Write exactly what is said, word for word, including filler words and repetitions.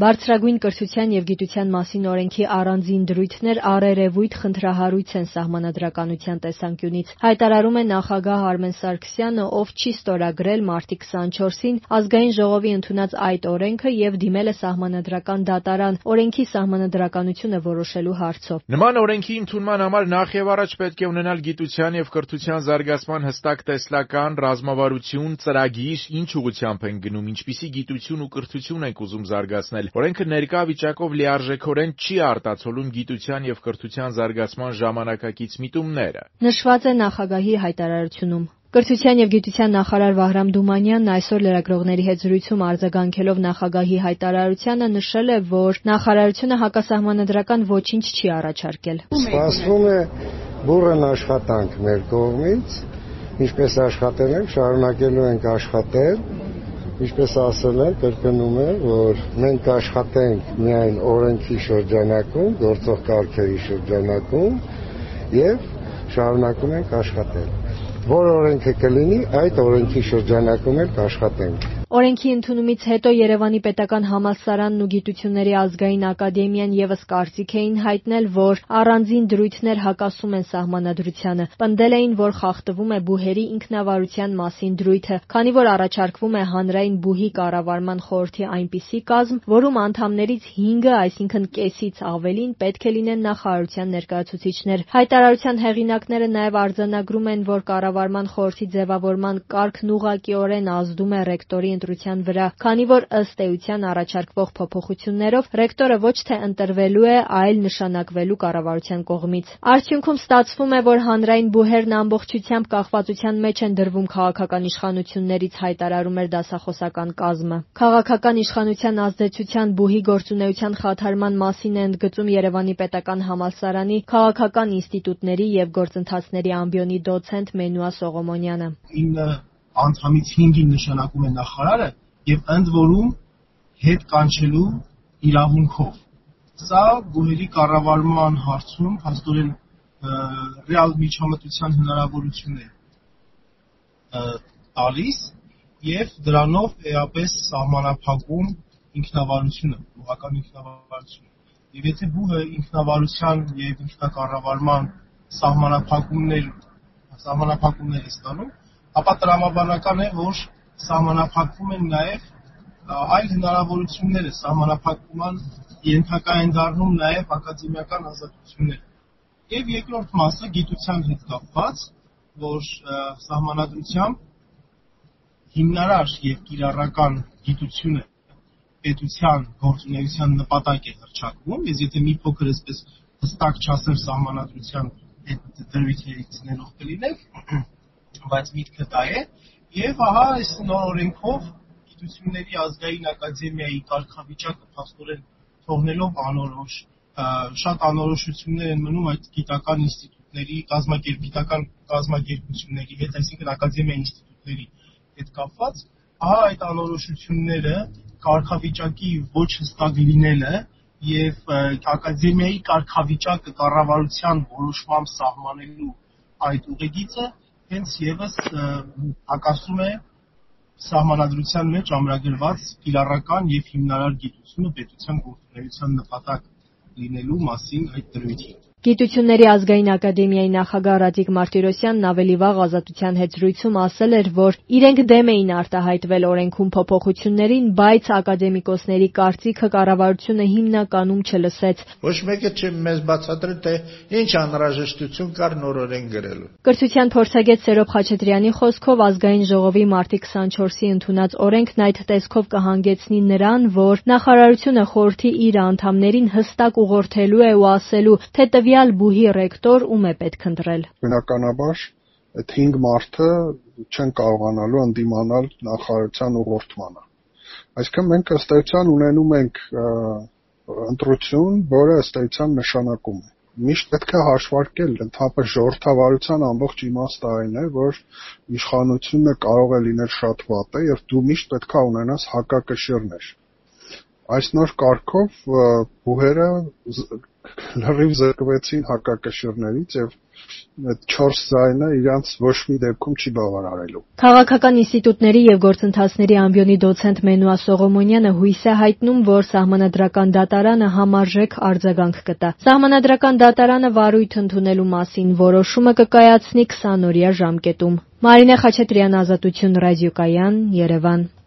Բարձրագույն կրթության և գիտության մասին օրենքի առանձին դրույթներ առերևույթ խնդրահարույց են սահմանադրականության տեսանկյունից, հայտարարում է նախագահ Արմեն Սարգսյանը, ով չի ստորագրել մարտի քսանչորսին Ազգային ժողովի ընդունած այդ օրենքը և դիմել է Սահմանադրական դատարան օրենքի սահմանադրականությունը որոշելու հարցով։ Նման օրենքի ընդունման համար նախ եւ առաջ պետք է ունենալ գիտության եւ կրթության զարգացման հստակ տեսլական, ռազմավարություն, ծրագիր, ինչ ուղղությամբ են գնում, ինչպիսի գիտություն ու կրթություն ենք ուզում զարգացնել։ Օրենքը ներկա վիճակով լիարժեքորեն չի արտացոլում գիտության եւ կրթության զարգացման ժամանակակից միտումները։ Նշված է նախագահի հայտարարությունում։ Կրթության և գիտության նախարար Վահրամ Դումանյանն այսօր լրագրողների հետ զրույցում արձագանքելով նախագահի հայտարարությանը նշել է, որ նախարարությունը հակասահմանադրական ոչինչ չի առաջարկել։ Սպասվում է բուռն աշխատանք մեր կողմից, ինչպես աշխատել ենք, շարունակելու ենք աշխատել, ինչպես ասել են, կրկնում է, որ մենք աշխատենք միայն օրենքի շրջանակում, գործող կարգերի շրջանակում եւ շարունակում ենք աշխատել։ Որ օրենքը կլինի, այդ օրենքի շրջանակում էլ կաշխատենք։ Օրենքի ընդունումից հետո Երևանի պետական համալսարանն ու Գիտությունների ազգային ակադեմիան ևս կարծիք էին հայտնել, որ առանձին դրույթներ հակասում են սահմանադրությանը։ Պնդել էին, որ խախտվում է բուհերի ինքնավարության մասին դրույթը, քանի որ առաջարկվում է հանրային բուհի կառավարման խորհրդի այնպիսի կազմ, որում անդամներից հինգը, այսինքն կեսից ավելին, պետք է լինեն նախարարության ներկայացուցիչներ։ Հայտարարության հեղինակները նաև արձանագրում են, որ կառավարման խորհրդի ձևավորման կարգն ուղղակիորեն ազդում է ռեկտորի ընտրության վրա, քանի որ ըստ էության առաջարկվող փոփոխություններով ռեկտորը ոչ թե ընտրվելու է, այլ նշանակվելու կառավարության կողմից։ Արդյունքում ստացվում է, որ հանրային բուհերն ամբողջությամբ կախվածության մեջ են դրվում քաղաքական իշխանություններից, հայտարարում էր դասախոսական կազմը։ Քաղաքական իշխանության ազդեցության բուհի գործունեության խաթարման մասին է ընդգծում Երևանի պետական համալսարանի քաղաքական ինստիտուտների և գործընթացների ամբիոնի դոցենտ Մենուա Սողոմոնյանը։ Անդամից հինգին նշանակում է նախարարը եւ ընդ որում հետ կանչելու իրավունքով։ Սա բուհերի կառավարման հարցում հաստորեն ռեալ միջամտության հնարավորություն է տալիս եւ դրանով էապես սահմանափակում ինքնավարությունը, բուհական ինքնավարությունը։ Եվ եթե բուհը ինքնավարության եւ ինքնակառավարման սահմանափակումներ սահմանափակումներ է ստանում, ապա տրամաբանական է, որ սահմանափակվում են նաև այլ հնարավորությունները, սահմանափակման ենթակա են դառնում նաև ակադեմիական ազատությունները։ Եվ երկրորդ մասը գիտության հետ կապված, որ սահմանադրությամբ հիմնարար եւ կիրառական գիտությունը պետության գործունեության նպատակ է հռչակվում, ես եթե մի փոքր այսպես հստակ չասեմ սահմանադրության այդ դրույթներից ներող կլինենք, բայց միտքը դա է, եւ ահա այս նոր օրենքով Գիտությունների ազգային ակադեմիայի կարգավիճակը փաստորեն թողնելով անորոշ, շատ անորոշություններ են մնում այդ գիտական ինստիտուտների, կազմակերպիտական կազմակերպությունների հետ, այսինքն ակադեմիայի ինստիտուտների հետ կապված, ահա այդ անորոշությունները կարգավիճակի ոչ հստակ լինելը եւ ակադեմիայի կարգավիճակը կառավարության որոշմամբ սահմանելու այդ ուղեգիծը հենց եւս հակասում է սահմանադրության մեջ ամրագրված կիրառական եւ հիմնարար գիտությունը պետության գործունեության նպատակ լինելու մասին այդ դրույթին։ Գիտությունների ազգային ակադեմիայի նախագահ Ռադիկ Մարտիրոսյանն ավելի վաղ Ազատության հետ զրույցում ասել էր, որ իրենք դեմ էին արտահայտվել օրենքում փոփոխություններին, բայց ակադեմիկոսների կարծիքը կառավարությունը հիմնականում չլսեց։ Ոչ մեկը չի մեզ բացատրել, թե ինչ անհրաժեշտություն կար նոր օրենք գրելու։ Կրթության փորձագետ Սերոբ Խաչատրյանի խոսքով ազգային ժողովի մարտի քսանչորսի ընդունած օրենքն այդ տեսքով կհանգեցնի նրան, որ նախարարությունը խորհրդի իր անդամներին հստակ ուղղորդելու է ու ասելու, թե տվյալ բուհի ռեկտոր ում է պետք ընտրել։ Բնականաբար այդ հինգ մարդը չեն կարողանալու ընդդիմանալ նախարարության ուղղորդմանը։ Այսինքն մենք ըստ էության ունենում ենք ընտրություն, որը ըստ էության նշանակում է։ Միշտ պետք է հաշվարկել ընդհանրապես ժողովրդավարության ամբողջ իմաստը այն է, որ իշխանությունը կարող է լինել շատ վատ է եւ դու միշտ պետք է ունենաս հակակշիռներ։ Այս նոր կարգով բուհերը լրիվ զրկվեցին հակակշիռներից եւ այդ չորս ձայնը իրանց ոչ մի դեպքում չի բավարարելու։ Քաղաքական ինստիտուտների եւ գործընթացների ամբիոնի դոցենտ Մենուա Սողոմոնյանը հույս է հայտնում, որ Սահմանադրական դատարանը համարժեք արձագանք կտա։ Սահմանադրական դատարանը վարույթ ընդունելու մասին որոշումը կկայացնի քսան օրյա ժամկետում։ Մարինե Խաչատրյան, Ազատություն ռադիոկայան, Երևան։